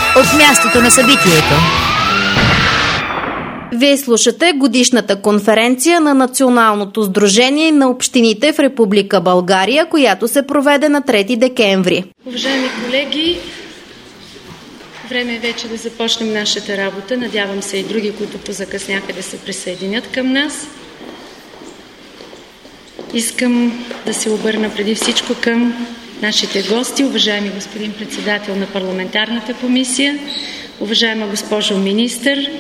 от мястото на събитието. Вие слушате годишната конференция на Националното сдружение на общините в Република България, която се проведе на 3 декември. Уважаеми колеги, време е вече да започнем нашата работа. Надявам се и други, които позакъсняха, да се присъединят към нас. Искам да се обърна преди всичко към нашите гости, уважаеми господин председател на парламентарната комисия, уважаема госпожо министър,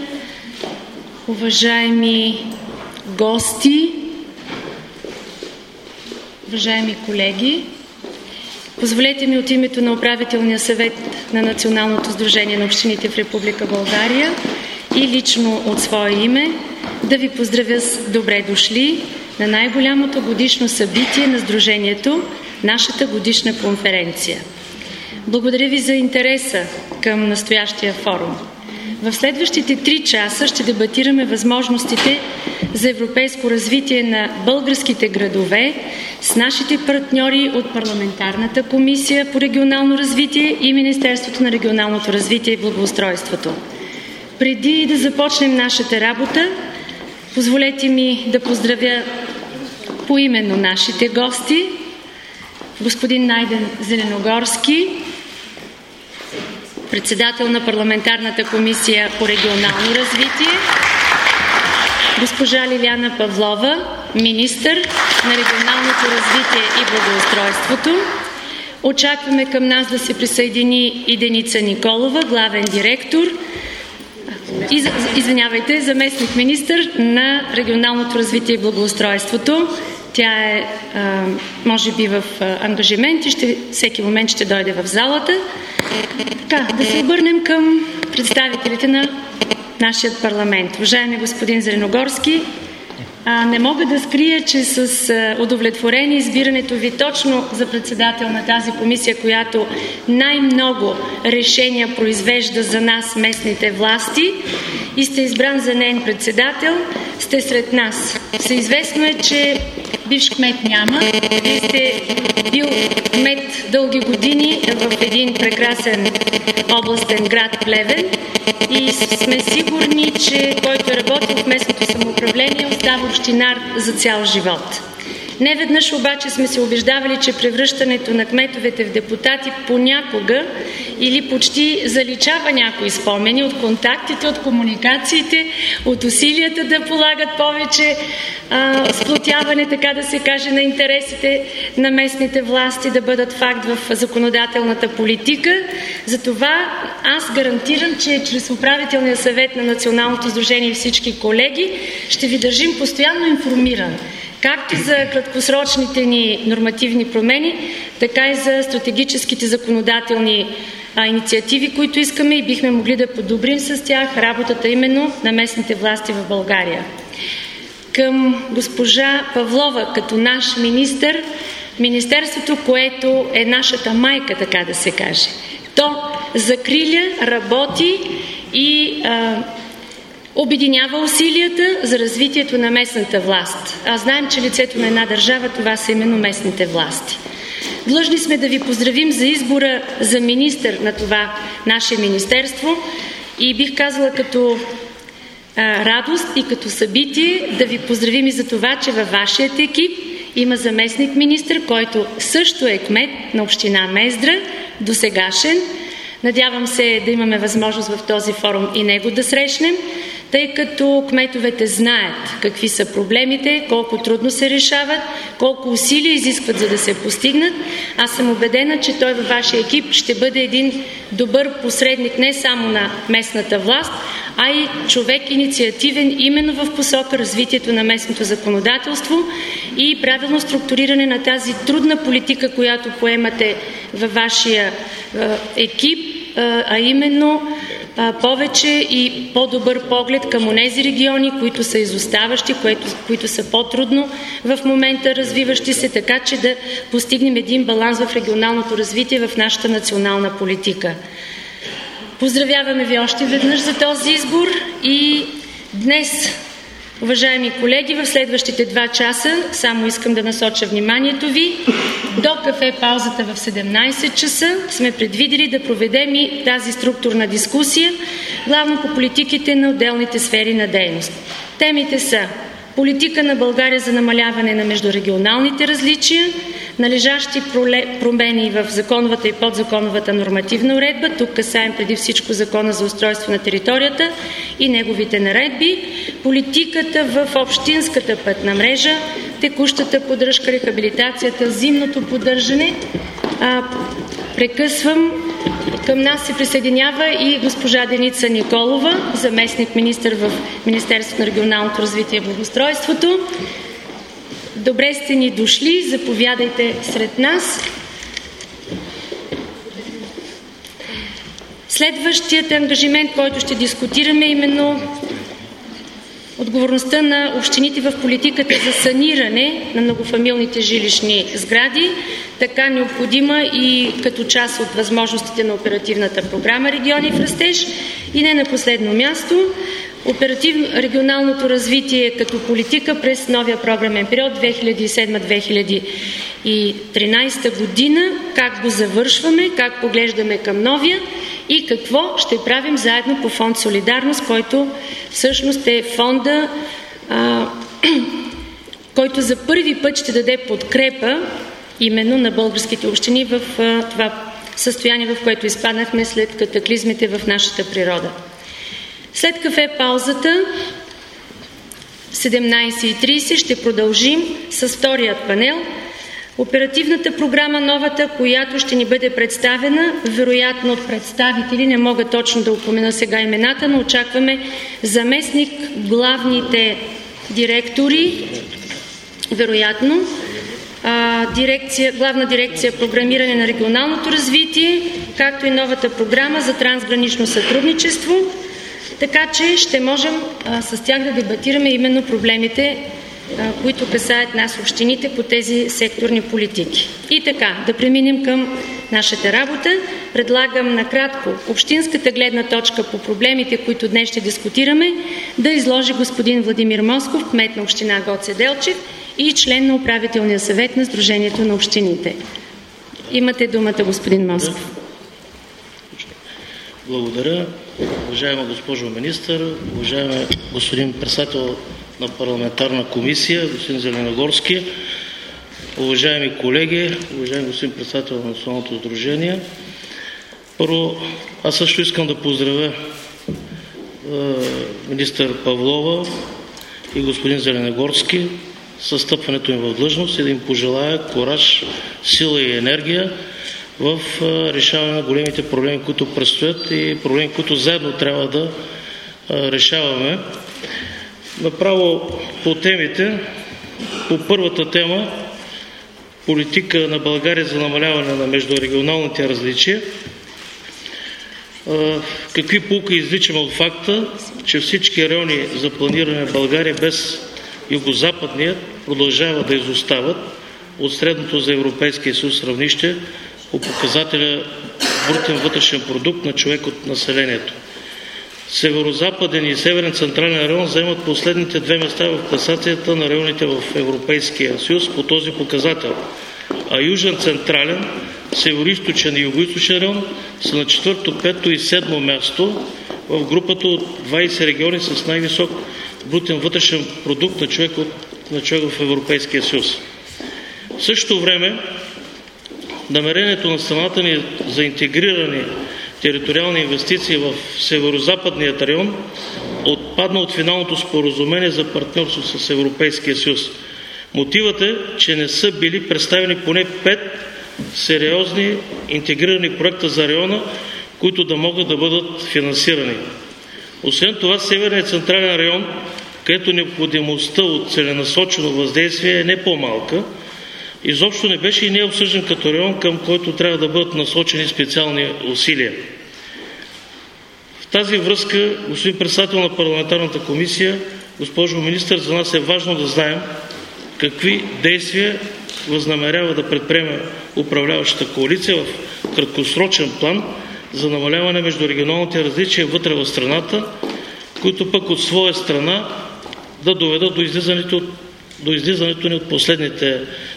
уважаеми гости, уважаеми колеги. Позволете ми от името на Управителния съвет на Националното сдружение на общините в Република България и лично от свое име да ви поздравя с добре дошли на най-голямото годишно събитие на Сдружението, нашата годишна конференция. Благодаря ви за интереса към настоящия форум. В следващите 3 часа ще дебатираме възможностите за европейско развитие на българските градове с нашите партньори от Парламентарната комисия по регионално развитие и Министерството на регионалното развитие и благоустройството. Преди да започнем нашата работа, позволете ми да поздравя поименно нашите гости. Господин Найден Зеленогорски, председател на Парламентарната комисия по регионално развитие, госпожа Лиляна Павлова, министър на регионалното развитие и благоустройството. Очакваме към нас да се присъедини и Деница Николова, главен директор, заместник министър на регионалното развитие и благоустройството. Тя е, може би, в ангажимент и всеки момент ще дойде в залата. Така, да се обърнем към представителите на нашия парламент. Уважаеми господин Зеленогорски, не мога да скрия, че с удовлетворение избирането ви точно за председател на тази комисия, която най-много решения произвежда за нас местните власти, и сте избран за нейн председател, сте сред нас. Всеизвестно е, че бивш кмет няма. Вие сте бил кмет дълги години в един прекрасен областен град Плевен и сме сигурни, че който е работил в местното самоуправление, остава общинар за цял живот. Неведнъж обаче сме се убеждавали, че превръщането на кметовете в депутати понякога или почти заличава някои спомени от контактите, от комуникациите, от усилията да полагат повече сплотяване, така да се каже, на интересите на местните власти да бъдат факт в законодателната политика. Затова аз гарантирам, че чрез Управителния съвет на Националното сдружение и всички колеги ще ви държим постоянно информиран. Както за краткосрочните ни нормативни промени, така и за стратегическите законодателни инициативи, които искаме и бихме могли да подобрим с тях работата именно на местните власти в България. Към госпожа Павлова като наш министър, министерството, което е нашата майка, така да се каже. То закриля, работи и обединява усилията за развитието на местната власт. А знаем, че лицето на една държава, това са именно местните власти. Длъжни сме да ви поздравим за избора за министър на това наше министерство и бих казала като радост и като събитие да ви поздравим и за това, че във вашият екип има заместник министър, който също е кмет на община Мездра, досегашен. Надявам се да имаме възможност в този форум и него да срещнем, тъй като кметовете знаят какви са проблемите, колко трудно се решават, колко усилия изискват, за да се постигнат. Аз съм убедена, че той във вашия екип ще бъде един добър посредник не само на местната власт, а и човек инициативен именно в посока развитието на местното законодателство и правилно структуриране на тази трудна политика, която поемате във вашия екип, а именно повече и по-добър поглед към онези региони, които са изоставащи, които са по-трудно в момента развиващи се, така че да постигнем един баланс в регионалното развитие в нашата национална политика. Поздравяваме ви още веднъж за този избор и днес, уважаеми колеги, в следващите 2 часа само искам да насоча вниманието ви до кафе паузата в 17 часа сме предвидели да проведем и тази структурна дискусия, главно по политиките на отделните сфери на дейност. Темите са: политика на България за намаляване на междурегионалните различия, належащи промени в законовата и подзаконовата нормативна уредба. Тук касаем преди всичко Закона за устройство на територията и неговите наредби, политиката в общинската пътна мрежа, текущата поддръжка, рехабилитацията, зимното поддържане. Прекъсвам. Към нас се присъединява и госпожа Деница Николова, заместник-министър в Министерството на регионалното развитие и благоустройството. Добре сте ни дошли, заповядайте сред нас. Следващият ангажимент, който ще дискутираме, е именно отговорността на общините в политиката за саниране на многофамилните жилищни сгради, така необходима и като част от възможностите на оперативната програма „Региони в растеж“. И не на последно място, регионалното развитие като политика през новия програмен период 2007-2013 година, как го завършваме, как поглеждаме към новия и какво ще правим заедно по фонд „Солидарност“, който всъщност е фонда, който за първи път ще даде подкрепа именно на българските общини в това състояние, в което изпаднахме след катаклизмите в нашата природа. След кафе паузата 17:30 ще продължим с вторият панел. Оперативната програма, новата, която ще ни бъде представена, вероятно от представители, не мога точно да упомена сега имената, но очакваме заместник главните директори, вероятно, Главна дирекция програмиране на регионалното развитие, както и новата програма за трансгранично сътрудничество, така че ще можем с тях да дебатираме именно проблемите, които касаят нас, общините, по тези секторни политики. И така, да преминем към нашата работа. Предлагам накратко общинската гледна точка по проблемите, които днес ще дискутираме, да изложи господин Владимир Москов, кмет на община Гоце Делчев и член на управителния съвет на Сдружението на общините. Имате думата, господин Москов. Благодаря. Уважаема госпожо министър, уважаеми господин председател на парламентарна комисия, господин Зеленогорски, уважаеми колеги, уважаеми господин председател на Националното сдружение. Първо, аз също искам да поздравя министър Павлова и господин Зеленогорски със стъпването им в длъжност и да им пожелая кураж, сила и енергия в решаване на големите проблеми, които предстоят и проблеми, които заедно трябва да решаваме. Направо по темите, по първата тема, политика на България за намаляване на междурегионалните различия, какви поуки извличаме от факта, че всички райони за планиране в България без югозападния продължават да изостават от средното за Европейския съюз равнище по показателя брутен вътрешен продукт на човек от населението. Северо-западен и северен централен район заемат последните две места в класацията на районите в Европейския съюз по този показател, а южен централен, североизточен и югоизточен район са на 4-то, 5-то и 7-то място в групата от 20 региони с най-висок брутен вътрешен продукт на човек в Европейския съюз. В същото време намерението на страната ни за интегрирани териториални инвестиции в северо-западният район отпадна от финалното споразумение за партньорство с Европейския съюз. Мотивът е, че не са били представени поне 5 сериозни интегрирани проекта за района, които да могат да бъдат финансирани. Освен това, Северният централен район, където необходимостта от целенасочено въздействие е не по-малка, изобщо не беше и не е обсъждан като район, към който трябва да бъдат насочени специални усилия. В тази връзка, господин председател на парламентарната комисия, госпожо министър, за нас е важно да знаем какви действия възнамерява да предприеме управляващата коалиция в краткосрочен план за намаляване между регионалните различия вътре в страната, които пък от своя страна да доведат до излизането ни от последните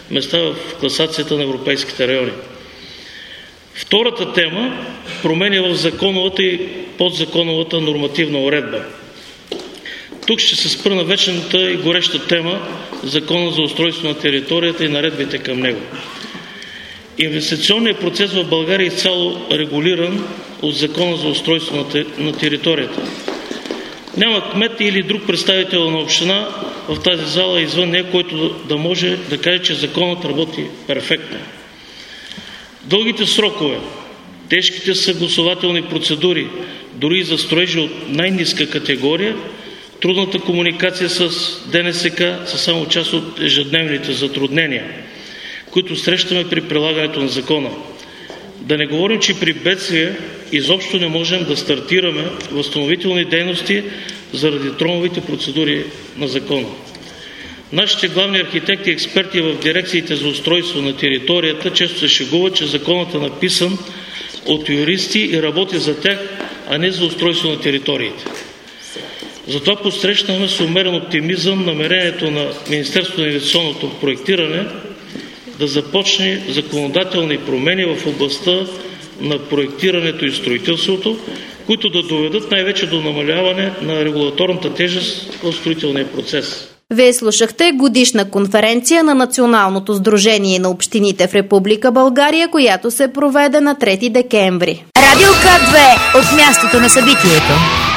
места в класацията на европейските райони. Втората тема – промени в законовата и подзаконовата нормативна уредба. Тук ще се спра на вечната и гореща тема Закона за устройство на територията и наредбите към него. Инвестиционният процес в България е изцяло регулиран от Закона за устройство на територията. Няма кмет или друг представител на община в тази зала извън нея, който да може да каже, че законът работи перфектно. Дългите срокове, тежките съгласувателни процедури, дори и за строежи от най-ниска категория, трудната комуникация с ДНСК са само част от ежедневните затруднения, които срещаме при прилагането на закона. Да не говорим, че при бедствия изобщо не можем да стартираме възстановителни дейности заради тромавите процедури на закона. Нашите главни архитекти и експерти в дирекциите за устройство на територията често се шегуват, че законът е написан от юристи и работи за тях, а не за устройство на териториите. Затова посрещнахме с умерен оптимизъм намерението на Министерството на инвестиционното проектиране да започне законодателни промени в областта на проектирането и строителството, които да доведат най-вече до намаляване на регулаторната тежест в строителния процес. Вие слушахте годишна конференция на Националното сдружение на общините в Република България, която се проведе на 3 декември. Радио К2 от мястото на събитието.